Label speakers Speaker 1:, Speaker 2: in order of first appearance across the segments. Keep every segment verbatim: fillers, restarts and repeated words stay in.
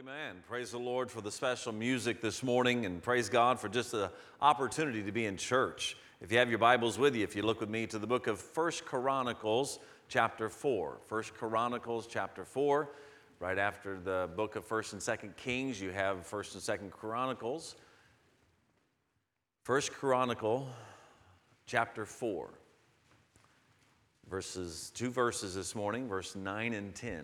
Speaker 1: Amen. Praise the Lord for the special music this morning, and praise God for just the opportunity to be in church. If you have your Bibles with you, if you look with me to the book of First Chronicles, chapter four. First Chronicles, chapter four. Right after the book of First and Second Kings, you have First and Second Chronicles. First Chronicle, chapter four. Verses, two verses this morning, verse nine and ten.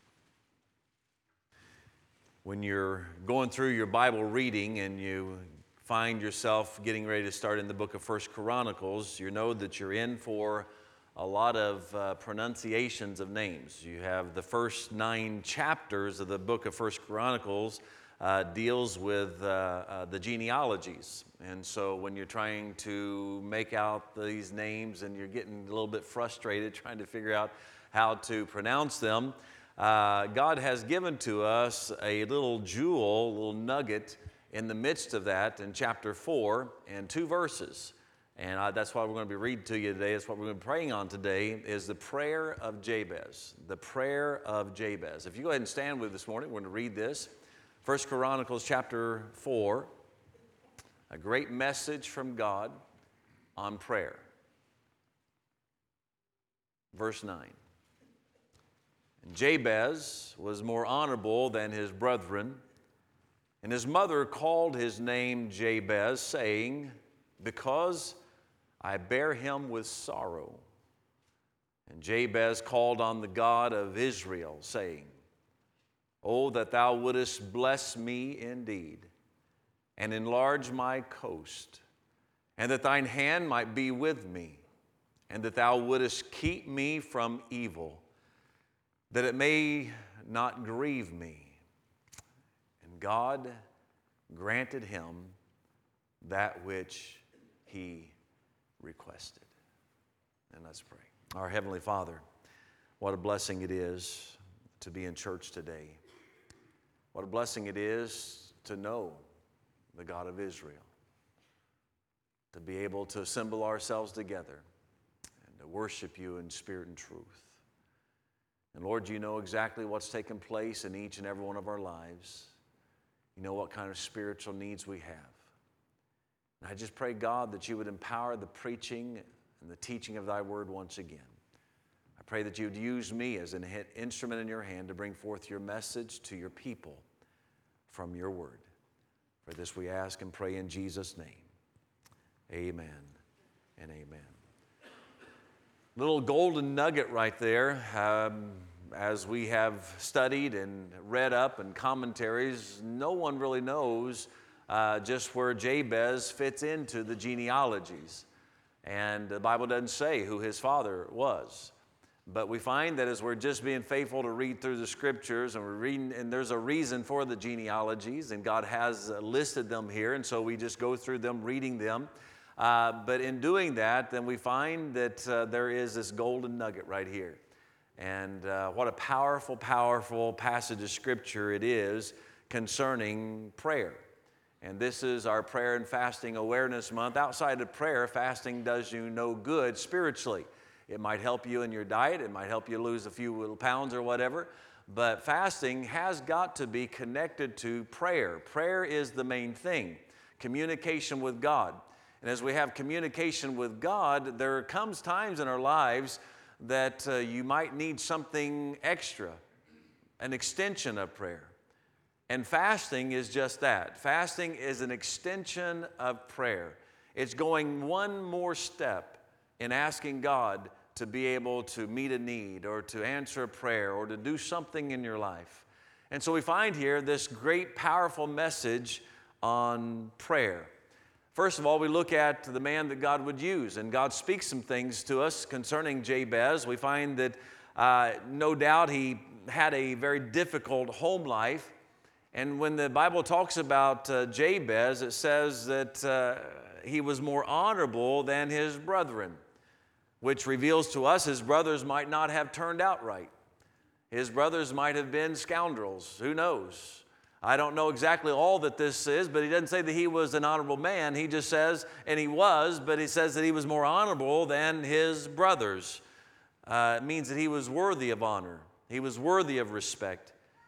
Speaker 1: When you're going through your Bible reading and you find yourself getting ready to start in the book of First Chronicles, you know that you're in for a lot of uh, pronunciations of names. You have the first nine chapters of the book of First Chronicles uh, deals with uh, uh, the genealogies. And so when you're trying to make out these names and you're getting a little bit frustrated trying to figure out how to pronounce them, Uh, God has given to us a little jewel, a little nugget in the midst of that in chapter four and two verses. And uh, that's what we're going to be reading to you today. That's what we're going to be praying on today is the prayer of Jabez. The prayer of Jabez. If you go ahead and stand with this morning, we're going to read this. First Chronicles chapter four, a great message from God on prayer. Verse nine. And Jabez was more honorable than his brethren, and his mother called his name Jabez, saying, because I bear him with sorrow. And Jabez called on the God of Israel, saying, oh, that thou wouldest bless me indeed, and enlarge my coast, and that thine hand might be with me, and that thou wouldest keep me from evil, that it may not grieve me. And God granted him that which he requested. And let's pray. Our Heavenly Father, what a blessing it is to be in church today. What a blessing it is to know the God of Israel, to be able to assemble ourselves together and to worship you in spirit and truth. And Lord, you know exactly what's taken place in each and every one of our lives. You know what kind of spiritual needs we have. And I just pray, God, that you would empower the preaching and the teaching of thy word once again. I pray that you would use me as an instrument in your hand to bring forth your message to your people from your word. For this we ask and pray in Jesus' name. Amen and amen. Little golden nugget right there. Um, as we have studied and read up in commentaries, no one really knows uh, just where Jabez fits into the genealogies. And the Bible doesn't say who his father was. But we find that as we're just being faithful to read through the scriptures, and we're reading, and there's a reason for the genealogies, and God has listed them here, and so we just go through them, reading them. Uh, but in doing that, then we find that uh, there is this golden nugget right here. And uh, what a powerful, powerful passage of Scripture it is concerning prayer. And this is our Prayer and Fasting Awareness Month. Outside of prayer, fasting does you no good spiritually. It might help you in your diet. It might help you lose a few little pounds or whatever. But fasting has got to be connected to prayer. Prayer is the main thing, communication with God. And as we have communication with God, there comes times in our lives that uh, you might need something extra, an extension of prayer. And fasting is just that. Fasting is an extension of prayer. It's going one more step in asking God to be able to meet a need or to answer a prayer or to do something in your life. And so we find here this great, powerful message on prayer. First of all, we look at the man that God would use, and God speaks some things to us concerning Jabez. We find that uh, no doubt he had a very difficult home life, and when the Bible talks about uh, Jabez, it says that uh, he was more honorable than his brethren, which reveals to us his brothers might not have turned out right. His brothers might have been scoundrels. Who knows? I don't know exactly all that this is, but he doesn't say that he was an honorable man. He just says, and he was, but he says that he was more honorable than his brothers. Uh, it means that he was worthy of honor. He was worthy of respect.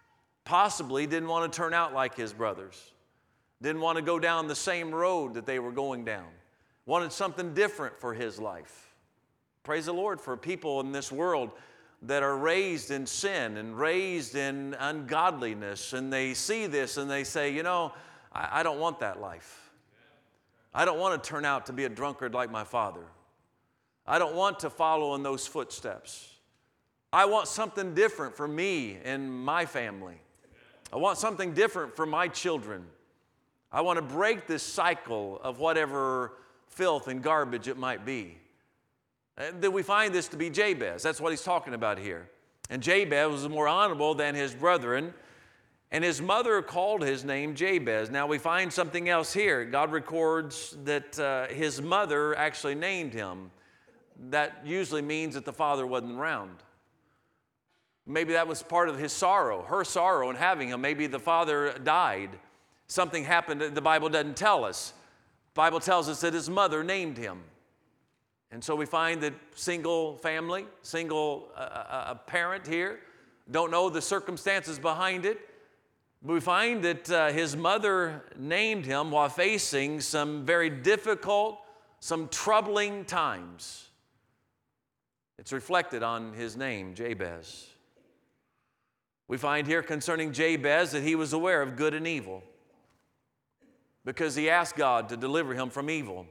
Speaker 1: Possibly didn't want to turn out like his brothers. Didn't want to go down the same road that they were going down. Wanted something different for his life. Praise the Lord for people in this world that are raised in sin and raised in ungodliness, and they see this and they say, you know, I, I don't want that life. I don't want to turn out to be a drunkard like my father. I don't want to follow in those footsteps. I want something different for me and my family. I want something different for my children. I want to break this cycle of whatever filth and garbage it might be. And then we find this to be Jabez. That's what he's talking about here. And Jabez was more honorable than his brethren, and his mother called his name Jabez. Now we find something else here. God records that uh, his mother actually named him. That usually means that the father wasn't around. Maybe that was part of his sorrow, her sorrow in having him. Maybe the father died. Something happened that the Bible doesn't tell us. The Bible tells us that his mother named him. And so we find that single family, single uh, uh, parent here, don't know the circumstances behind it. But we find that uh, his mother named him while facing some very difficult, some troubling times. It's reflected on his name, Jabez. We find here concerning Jabez that he was aware of good and evil because he asked God to deliver him from evil.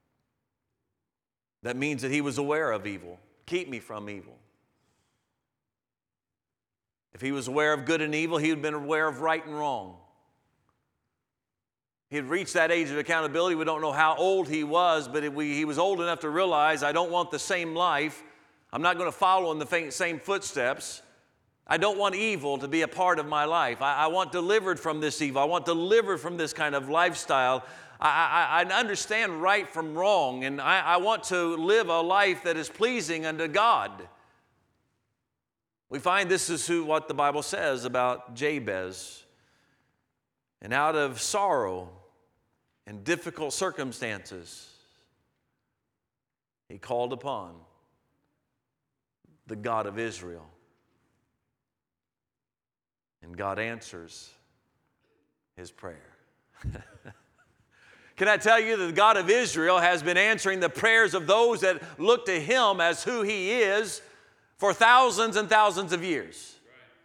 Speaker 1: That means that he was aware of evil. Keep me from evil. If he was aware of good and evil, he would have been aware of right and wrong. He had reached that age of accountability. We don't know how old he was, but it, we, he was old enough to realize, I don't want the same life. I'm not going to follow in the same footsteps. I don't want evil to be a part of my life. I, I want delivered from this evil. I want delivered from this kind of lifestyle. I, I, I understand right from wrong, and I, I want to live a life that is pleasing unto God. We find this is who, what the Bible says about Jabez. And out of sorrow and difficult circumstances, he called upon the God of Israel. And God answers his prayer. Can I tell you that the God of Israel has been answering the prayers of those that look to him as who he is for thousands and thousands of years?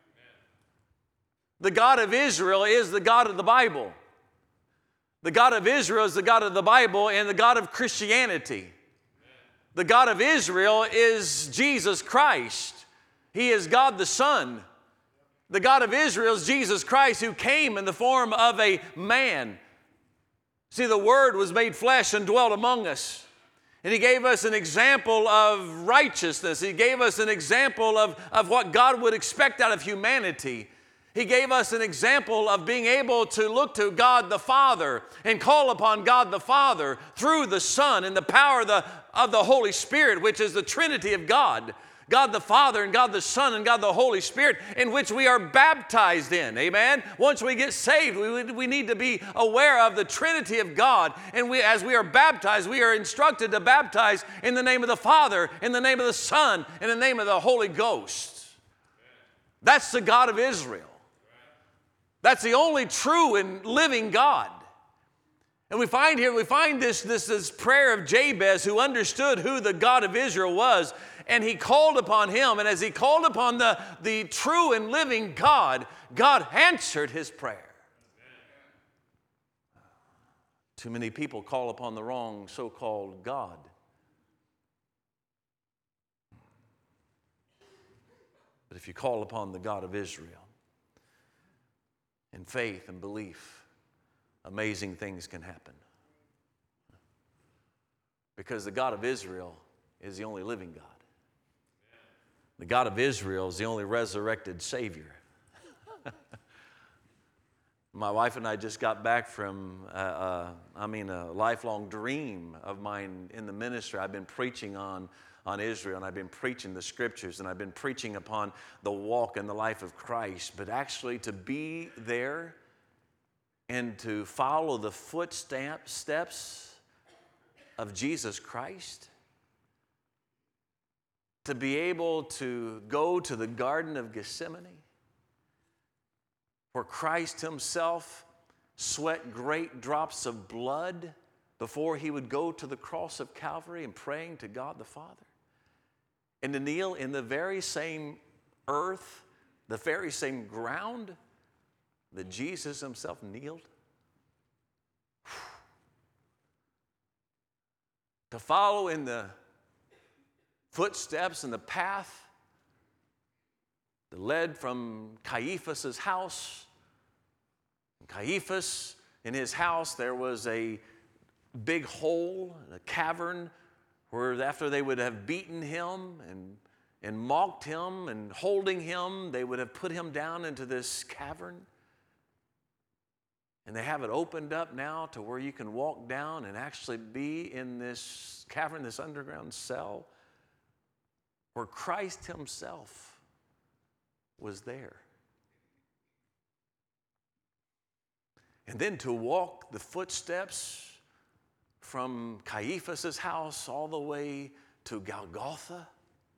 Speaker 1: The God of Israel is the God of the Bible. The God of Israel is the God of the Bible and the God of Christianity. The God of Israel is Jesus Christ. He is God the Son. The God of Israel is Jesus Christ, who came in the form of a man. See, the Word was made flesh and dwelt among us. And he gave us an example of righteousness. He gave us an example of, of what God would expect out of humanity. He gave us an example of being able to look to God the Father and call upon God the Father through the Son and the power of the, of the Holy Spirit, which is the Trinity of God. God the Father and God the Son and God the Holy Spirit, in which we are baptized in. Amen? Once we get saved, we, we need to be aware of the Trinity of God. And we, as we are baptized, we are instructed to baptize in the name of the Father, in the name of the Son, in the name of the Holy Ghost. That's the God of Israel. That's the only true and living God. And we find here, we find this, this, this prayer of Jabez, who understood who the God of Israel was, and he called upon him. And as he called upon the, the true and living God, God answered his prayer. Too many people call upon the wrong so-called God. But if you call upon the God of Israel in faith and belief, amazing things can happen. Because the God of Israel is the only living God. The God of Israel is the only resurrected Savior. My wife and I just got back from, uh, uh, I mean, a lifelong dream of mine in the ministry. I've been preaching on, on Israel, and I've been preaching the Scriptures, and I've been preaching upon the walk and the life of Christ. But actually to be there and to follow the footsteps of Jesus Christ, to be able to go to the Garden of Gethsemane where Christ himself sweat great drops of blood before he would go to the cross of Calvary and praying to God the Father. And to kneel in the very same earth, the very same ground that Jesus himself kneeled. To follow in the footsteps and the path that led from Caiaphas' house. Caiaphas, in his house, there was a big hole, a cavern, where after they would have beaten him and, and mocked him and holding him, they would have put him down into this cavern. And they have it opened up now to where you can walk down and actually be in this cavern, this underground cell, where Christ himself was there. And then to walk the footsteps from Caiaphas' house all the way to Golgotha,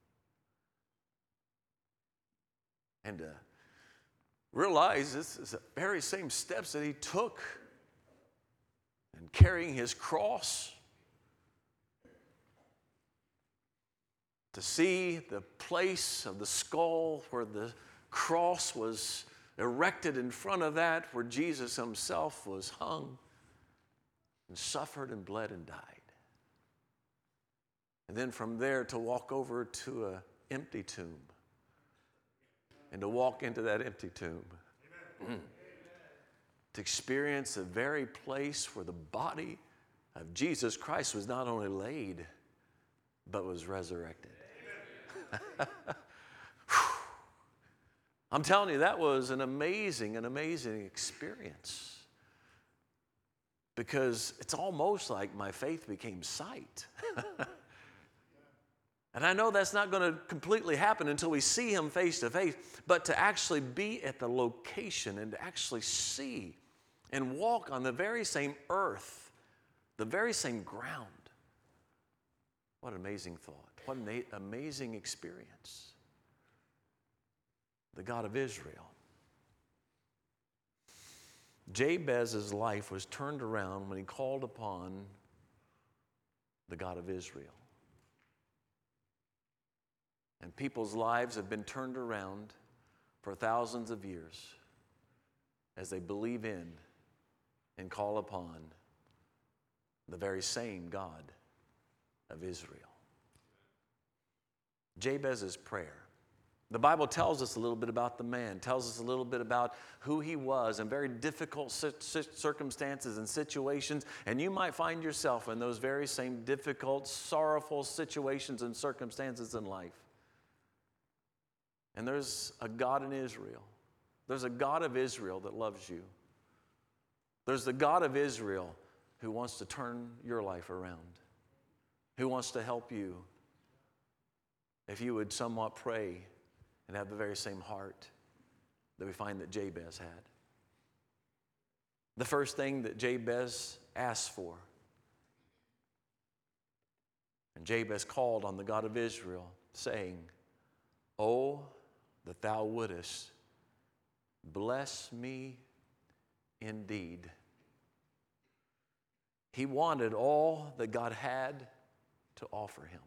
Speaker 1: and to realize this is the very same steps that he took in carrying his cross, to see the place of the skull where the cross was erected in front of that, where Jesus himself was hung and suffered and bled and died. And then from there to walk over to an empty tomb and to walk into that empty tomb. Mm. To experience the very place where the body of Jesus Christ was not only laid, but was resurrected. I'm telling you, that was an amazing, an amazing experience. Because it's almost like my faith became sight. And I know that's not going to completely happen until we see him face to face, but to actually be at the location and to actually see and walk on the very same earth, the very same ground. What an amazing thought. What an amazing experience. The God of Israel. Jabez's life was turned around when he called upon the God of Israel. And people's lives have been turned around for thousands of years as they believe in and call upon the very same God of Israel. Jabez's prayer. The Bible tells us a little bit about the man, tells us a little bit about who he was in very difficult circumstances and situations, and you might find yourself in those very same difficult, sorrowful situations and circumstances in life. And there's a God in Israel. There's a God of Israel that loves you. There's the God of Israel who wants to turn your life around, who wants to help you if you would somewhat pray and have the very same heart that we find that Jabez had. The first thing that Jabez asked for, and Jabez called on the God of Israel, saying, "Oh, that thou wouldest bless me indeed." He wanted all that God had to offer him.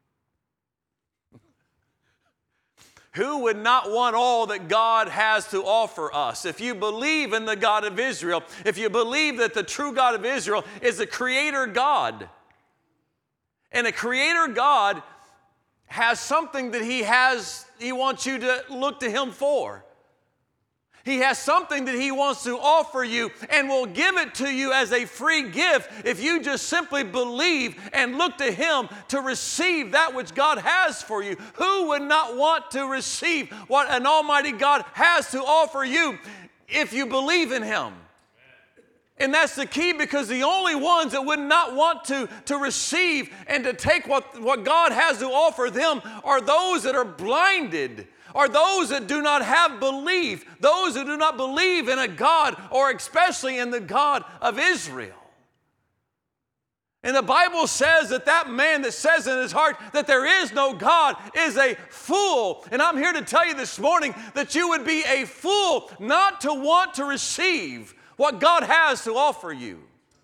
Speaker 1: Who would not want all that God has to offer us? If you believe in the God of Israel, if you believe that the true God of Israel is a creator God, and a creator God has something that he has, he wants you to look to him for. He has something that he wants to offer you and will give it to you as a free gift if you just simply believe and look to him to receive that which God has for you. Who would not want to receive what an almighty God has to offer you if you believe in him? And that's the key, because the only ones that would not want to, to receive and to take what, what God has to offer them are those that are blinded, are those that do not have belief, those who do not believe in a God, or especially in the God of Israel. And the Bible says that that man that says in his heart that there is no God is a fool. And I'm here to tell you this morning that you would be a fool not to want to receive what God has to offer you.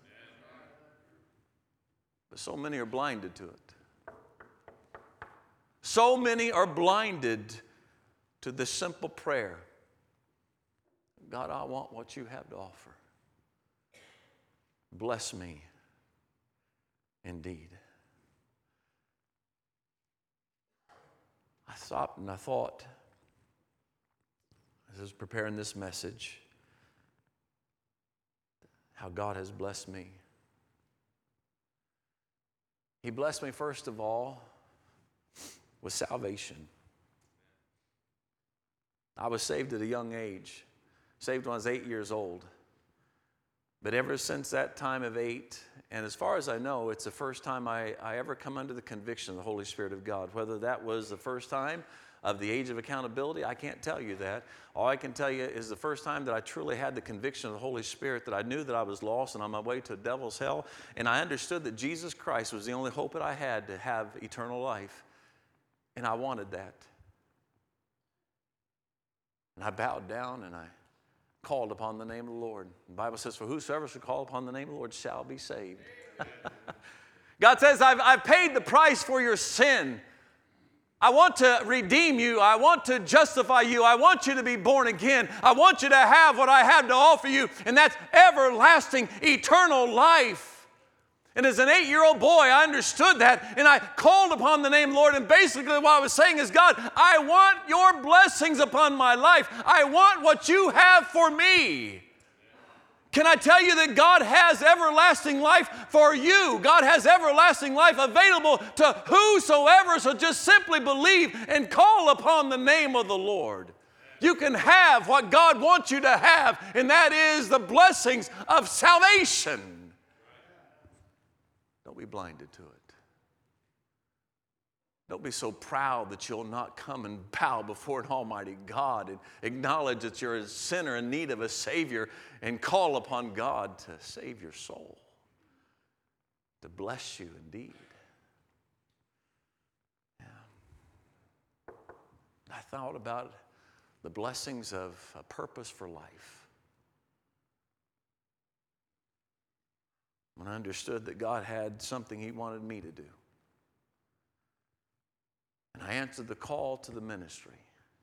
Speaker 1: But so many are blinded to it. So many are blinded to the simple prayer, God, I want what you have to offer. Bless me indeed. I stopped and I thought, as I was preparing this message, how God has blessed me. He blessed me, first of all, with salvation. I was saved at a young age, saved when I was eight years old. But ever since that time of eight, and as far as I know, it's the first time I, I ever come under the conviction of the Holy Spirit of God. Whether that was the first time of the age of accountability, I can't tell you that. All I can tell you is the first time that I truly had the conviction of the Holy Spirit, that I knew that I was lost and on my way to a devil's hell, and I understood that Jesus Christ was the only hope that I had to have eternal life, and I wanted that. And I bowed down and I called upon the name of the Lord. The Bible says, for whosoever shall call upon the name of the Lord shall be saved. God says, I've, I've paid the price for your sin. I want to redeem you. I want to justify you. I want you to be born again. I want you to have what I have to offer you, and that's everlasting, eternal life. And as an eight-year-old boy, I understood that, and I called upon the name of the Lord, and basically what I was saying is, God, I want your blessings upon my life. I want what you have for me. Can I tell you that God has everlasting life for you? God has everlasting life available to whosoever, so just simply believe and call upon the name of the Lord. You can have what God wants you to have, and that is the blessings of salvation. Don't be blinded to it. Don't be so proud that you'll not come and bow before an almighty God and acknowledge that you're a sinner in need of a Savior and call upon God to save your soul, to bless you indeed. Yeah. I thought about the blessings of a purpose for life. When I understood that God had something He wanted me to do. And I answered the call to the ministry.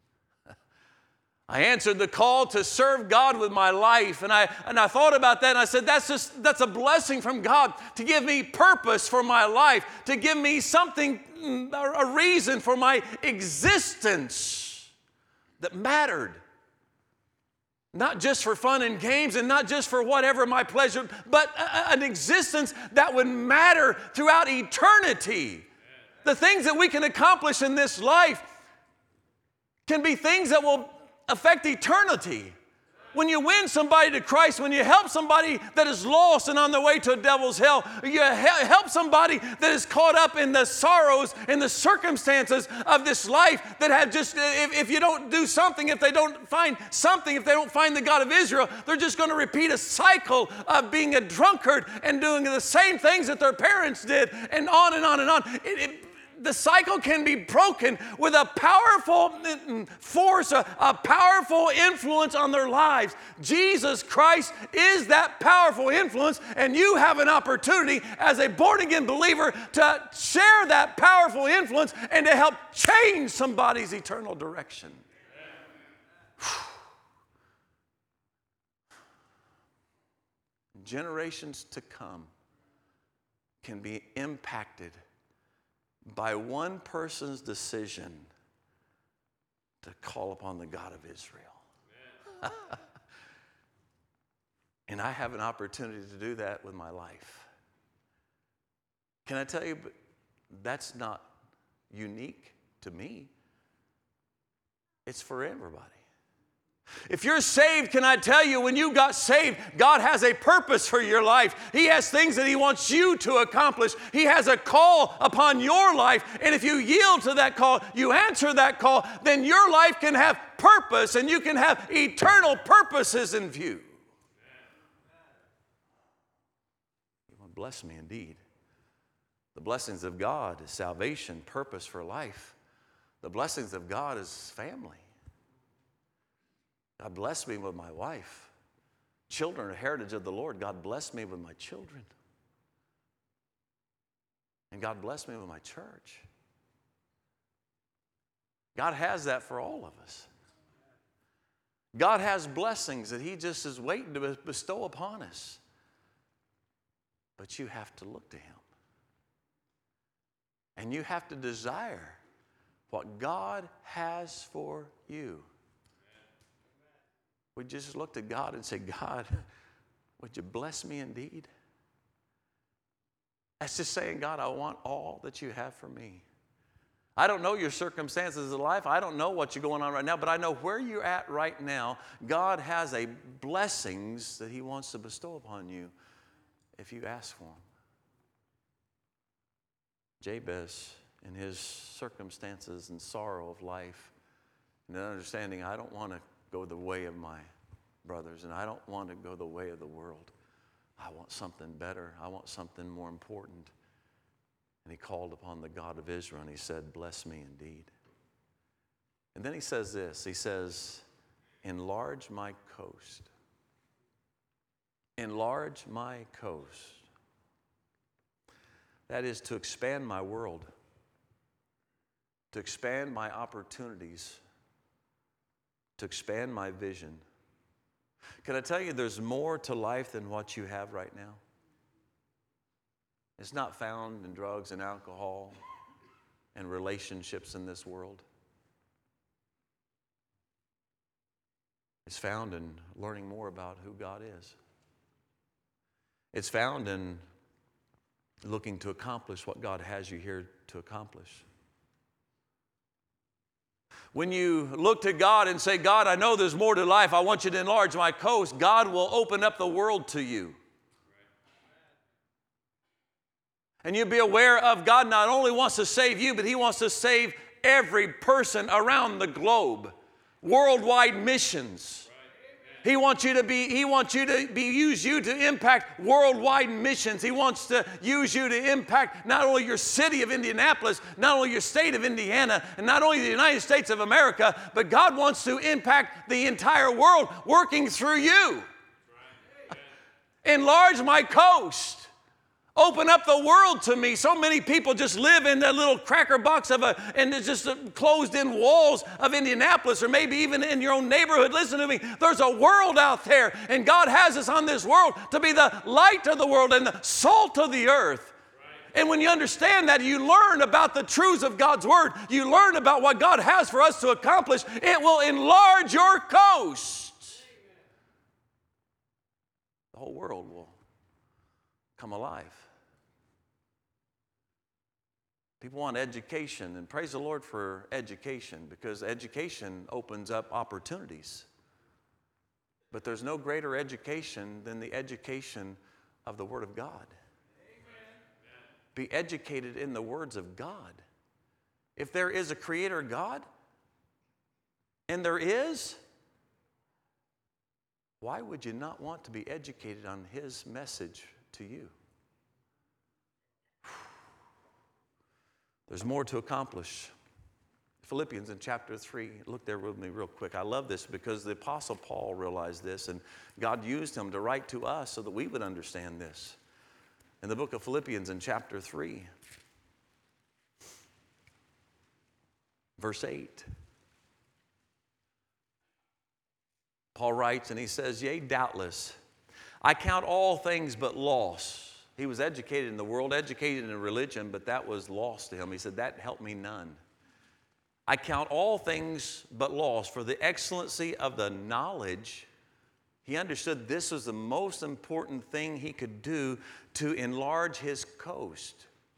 Speaker 1: I answered the call to serve God with my life. And I, and I thought about that, and I said, that's just, that's a blessing from God to give me purpose for my life, to give me something, a reason for my existence that mattered. Not just for fun and games and not just for whatever my pleasure, but a, an existence that would matter throughout eternity. The things that we can accomplish in this life can be things that will affect eternity. When you win somebody to Christ, when you help somebody that is lost and on their way to a devil's hell, you help somebody that is caught up in the sorrows and the circumstances of this life that have just, if, if you don't do something, if they don't find something, if they don't find the God of Israel, they're just going to repeat a cycle of being a drunkard and doing the same things that their parents did, and on and on and on. It, it, The cycle can be broken with a powerful force, a, a powerful influence on their lives. Jesus Christ is that powerful influence, and you have an opportunity as a born-again believer to share that powerful influence and to help change somebody's eternal direction. Generations to come can be impacted by one person's decision to call upon the God of Israel. And I have an opportunity to do that with my life. Can I tell you, but that's not unique to me. It's for everybody. If you're saved, can I tell you, when you got saved, God has a purpose for your life. He has things that He wants you to accomplish. He has a call upon your life. And if you yield to that call, you answer that call, then your life can have purpose and you can have eternal purposes in view. You want to bless me indeed. The blessings of God is salvation, purpose for life. The blessings of God is family. God bless me with my wife. Children are heritage of the Lord. God bless me with my children. And God bless me with my church. God has that for all of us. God has blessings that He just is waiting to bestow upon us. But you have to look to Him. And you have to desire what God has for you. We just look to God and say, God, would you bless me indeed? That's just saying, God, I want all that you have for me. I don't know your circumstances of life. I don't know what you're going on right now, but I know where you're at right now. God has a blessings that He wants to bestow upon you if you ask for them. Jabez, in his circumstances and sorrow of life, and understanding, I don't want to go the way of my brothers, and I don't want to go the way of the world. I want something better. I want something more important. And he called upon the God of Israel, and he said, bless me indeed. And then he says this, he says, enlarge my coast. Enlarge my coast. That is to expand my world, to expand my opportunities, to expand my vision. Can I tell you there's more to life than what you have right now? It's not found in drugs and alcohol and relationships in this world. It's found in learning more about who God is. It's found in looking to accomplish what God has you here to accomplish. When you look to God and say, God, I know there's more to life. I want you to enlarge my coast. God will open up the world to you. And you'll be aware of God not only wants to save you, but He wants to save every person around the globe. Worldwide missions. He wants you to be, He wants you to be, use you to impact worldwide missions. He wants to use you to impact not only your city of Indianapolis, not only your state of Indiana, and not only the United States of America, but God wants to impact the entire world working through you. Enlarge my coast. Open up the world to me. So many people just live in that little cracker box of a, and it's just closed in walls of Indianapolis, or maybe even in your own neighborhood. Listen to me. There's a world out there, and God has us on this world to be the light of the world and the salt of the earth. And when you understand that, you learn about the truths of God's word. You learn about what God has for us to accomplish. It will enlarge your coast. The whole world will come alive. People want education, and praise the Lord for education, because education opens up opportunities. But there's no greater education than the education of the Word of God. Amen. Be educated in the words of God. If there is a Creator God, and there is, why would you not want to be educated on His message to you? There's more to accomplish. Philippians in chapter three, look there with me real quick. I love this because the Apostle Paul realized this, and God used him to write to us so that we would understand this. In the book of Philippians in chapter three, verse eight, Paul writes and he says, yea, doubtless, I count all things but loss. He was educated in the world, educated in religion, but that was lost to him. He said, that helped me none. I count all things but loss for the excellency of the knowledge. He understood this was the most important thing he could do to enlarge his coast.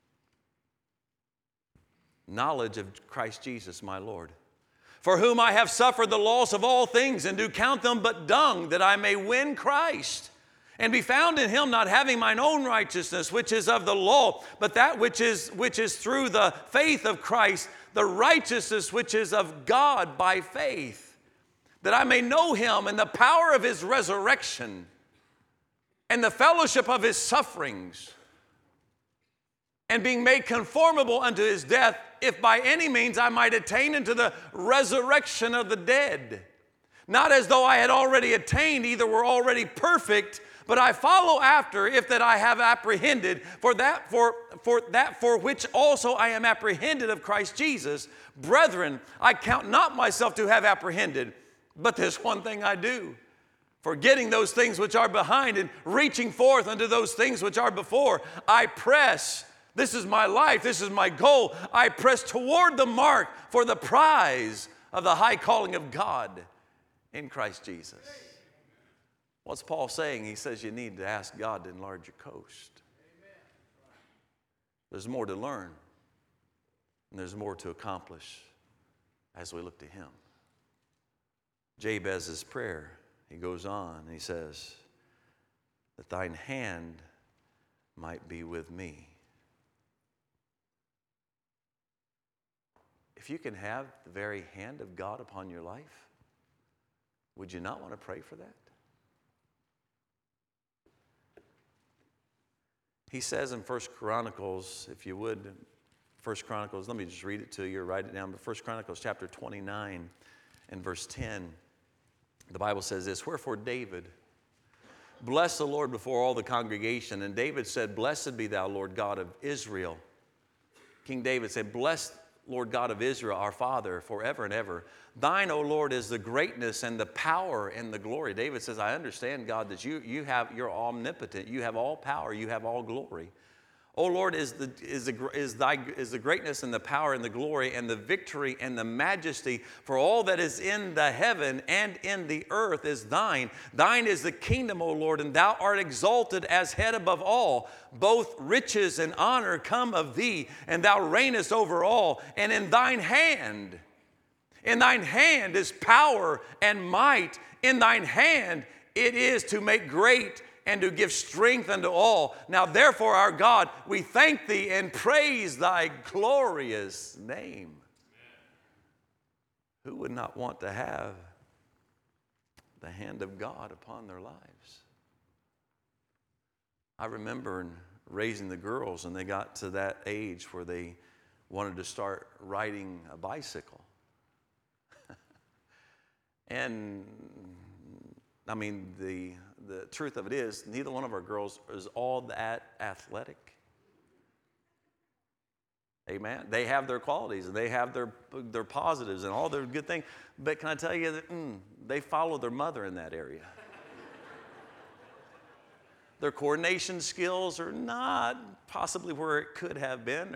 Speaker 1: Knowledge of Christ Jesus, my Lord. For whom I have suffered the loss of all things, and do count them but dung, that I may win Christ, and be found in Him, not having mine own righteousness, which is of the law, but that which is, which is through the faith of Christ, the righteousness which is of God by faith, that I may know Him and the power of His resurrection, and the fellowship of His sufferings, and being made conformable unto his death, if by any means I might attain unto the resurrection of the dead. Not as though I had already attained, either were already perfect, but I follow after, if that I have apprehended, for that for, for that for which also I am apprehended of Christ Jesus. Brethren, I count not myself to have apprehended, but this one thing I do, forgetting those things which are behind and reaching forth unto those things which are before, I press. This is my life. This is my goal. I press toward the mark for the prize of the high calling of God in Christ Jesus. What's Paul saying? He says you need to ask God to enlarge your coast. There's more to learn, and there's more to accomplish as we look to him. Jabez's prayer, he goes on and he says, that thine hand might be with me. If you can have the very hand of God upon your life, would you not want to pray for that? He says in First Chronicles, if you would, First Chronicles, let me just read it to you or write it down, but First Chronicles chapter twenty-nine and verse ten, the Bible says this, wherefore David blessed the Lord before all the congregation, and David said, blessed be thou, Lord God of Israel. King David said, blessed Lord God of Israel, our Father, forever and ever. Thine, O Lord, is the greatness and the power and the glory. David says, I understand, God, that you, you have, you're omnipotent. You have all power. You have all glory. O Lord, is the, is, the, is, thy, is the greatness and the power and the glory and the victory and the majesty, for all that is in the heaven and in the earth is thine. Thine is the kingdom, O Lord, and thou art exalted as head above all. Both riches and honor come of thee, and thou reignest over all. And in thine hand, in thine hand is power and might. In thine hand it is to make great and to give strength unto all. Now therefore, our God, we thank thee and praise thy glorious name. Amen. Who would not want to have the hand of God upon their lives? I remember in raising the girls, and they got to that age where they wanted to start riding a bicycle. And I mean, the The truth of it is, neither one of our girls is all that athletic. Amen. They have their qualities and they have their, their positives and all their good things. But can I tell you that mm, they follow their mother in that area? Their coordination skills are not possibly where it could have been.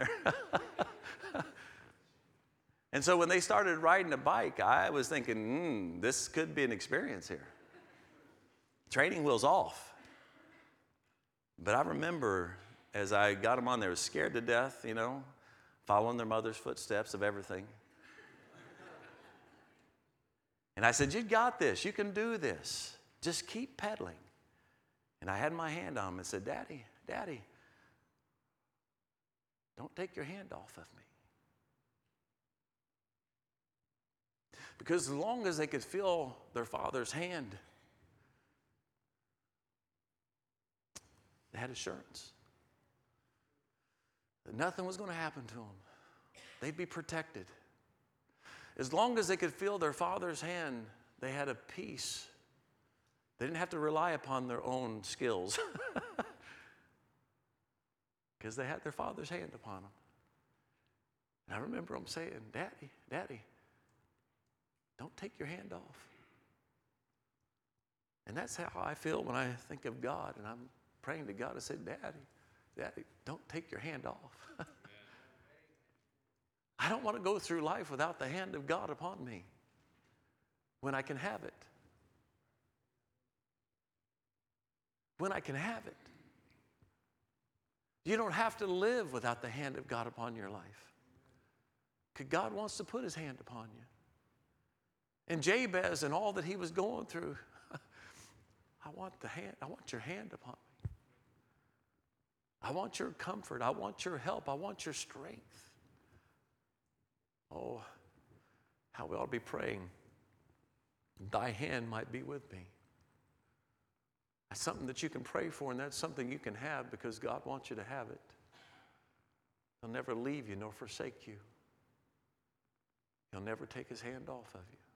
Speaker 1: And so when they started riding a bike, I was thinking, mm, this could be an experience here. Training wheels off. But I remember as I got them on there, I was scared to death, you know, following their mother's footsteps of everything. And I said, you got this. You can do this. Just keep pedaling. And I had my hand on them and said, Daddy, Daddy, don't take your hand off of me. Because as long as they could feel their father's hand, they had assurance that nothing was going to happen to them. They'd be protected. As long as they could feel their father's hand, they had a peace. They didn't have to rely upon their own skills because they had their father's hand upon them. And I remember them saying, Daddy, Daddy, don't take your hand off. And that's how I feel when I think of God, and I'm praying to God. I said, Daddy, Daddy, don't take your hand off. I don't want to go through life without the hand of God upon me when I can have it. When I can have it. You don't have to live without the hand of God upon your life. Because God wants to put his hand upon you. And Jabez and all that he was going through, I want the hand, I want your hand upon me. I want your comfort. I want your help. I want your strength. Oh, how we ought to be praying. Thy hand might be with me. That's something that you can pray for, and that's something you can have because God wants you to have it. He'll never leave you nor forsake you. He'll never take his hand off of you.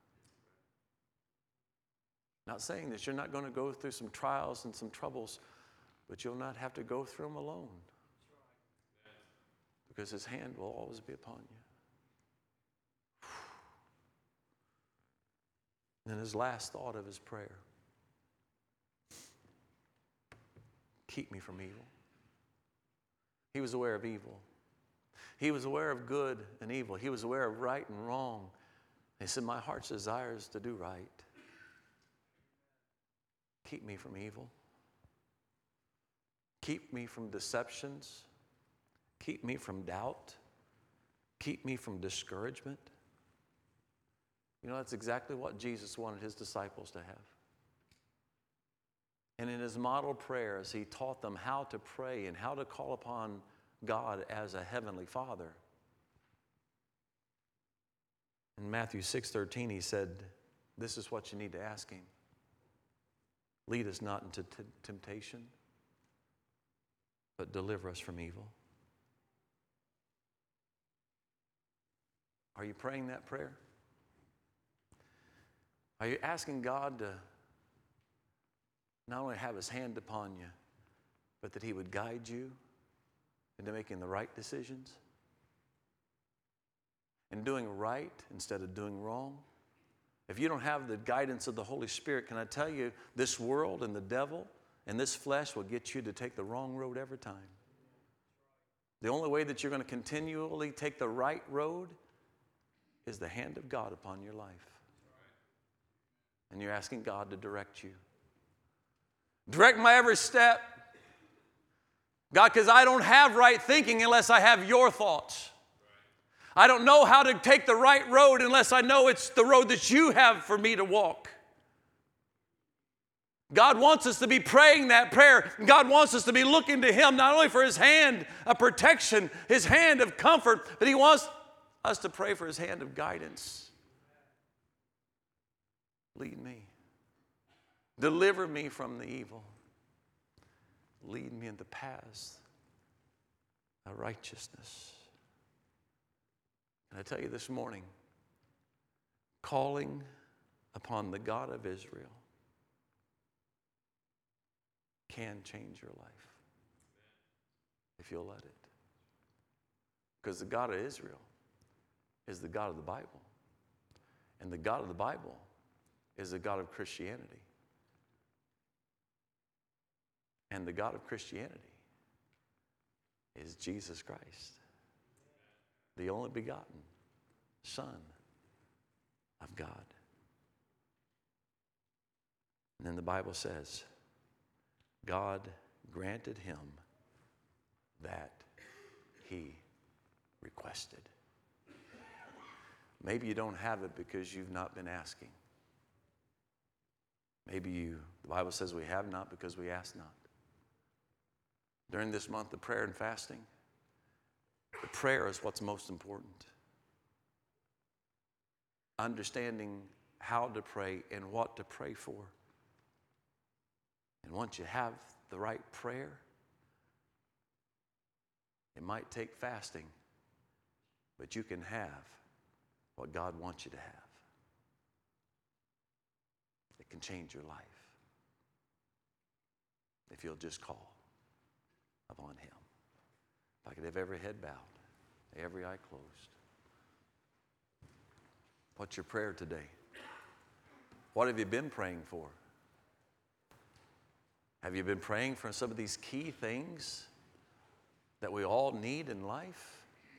Speaker 1: Not saying that you're not going to go through some trials and some troubles, but you'll not have to go through them alone. Because his hand will always be upon you. And his last thought of his prayer: keep me from evil. He was aware of evil. He was aware of good and evil. He was aware of right and wrong. He said, my heart's desire is to do right. Keep me from evil. Keep me from deceptions. Keep me from doubt. Keep me from discouragement. You know, that's exactly what Jesus wanted his disciples to have. And in his model prayers, he taught them how to pray and how to call upon God as a heavenly Father. In Matthew six thirteen, he said, this is what you need to ask him. Lead us not into t- temptation, but deliver us from evil. Are you praying that prayer? Are you asking God to not only have his hand upon you, but that he would guide you into making the right decisions? And doing right instead of doing wrong? If you don't have the guidance of the Holy Spirit, can I tell you, this world and the devil and this flesh will get you to take the wrong road every time. The only way that you're going to continually take the right road is the hand of God upon your life. And you're asking God to direct you. Direct my every step. God, because I don't have right thinking unless I have your thoughts. I don't know how to take the right road unless I know it's the road that you have for me to walk. God wants us to be praying that prayer. God wants us to be looking to him not only for his hand of protection, his hand of comfort, but he wants us to pray for his hand of guidance. Lead me. Deliver me from the evil. Lead me in the paths of righteousness. And I tell you this morning, calling upon the God of Israel can change your life if you'll let it. Because the God of Israel is the God of the Bible. And the God of the Bible is the God of Christianity. And the God of Christianity is Jesus Christ, the only begotten Son of God. And then the Bible says, God granted him that he requested. Maybe you don't have it because you've not been asking. Maybe you, the Bible says we have not because we ask not. During this month of prayer and fasting, the prayer is what's most important. Understanding how to pray and what to pray for. And once you have the right prayer, it might take fasting, but you can have what God wants you to have. It can change your life if you'll just call upon him. If I could have every head bowed, every eye closed. What's your prayer today? What have you been praying for? Have you been praying for some of these key things that we all need in life?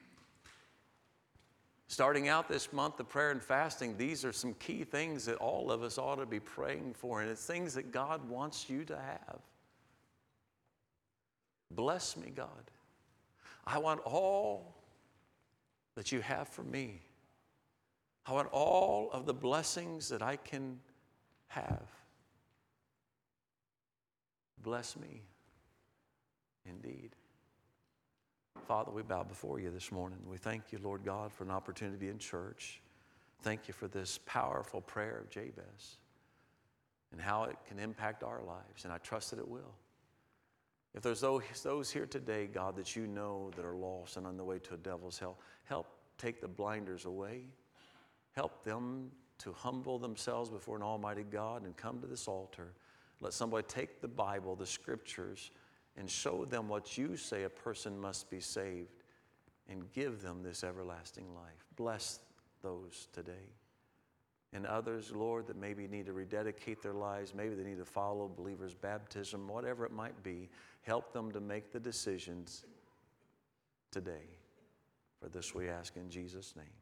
Speaker 1: Starting out this month of prayer and fasting, these are some key things that all of us ought to be praying for, and it's things that God wants you to have. Bless me, God. I want all that you have for me. I want all of the blessings that I can have. Bless me indeed. Father, we bow before you this morning. We thank you, Lord God, for an opportunity in church. Thank you for this powerful prayer of Jabez and how it can impact our lives, and I trust that it will. If there's those, those here today, God, that you know that are lost and on the way to a devil's hell, help take the blinders away. Help them to humble themselves before an almighty God and come to this altar. Let somebody take the Bible, the Scriptures, and show them what you say a person must be saved and give them this everlasting life. Bless those today. And others, Lord, that maybe need to rededicate their lives, maybe they need to follow believers' baptism, whatever it might be, help them to make the decisions today. For this we ask in Jesus' name.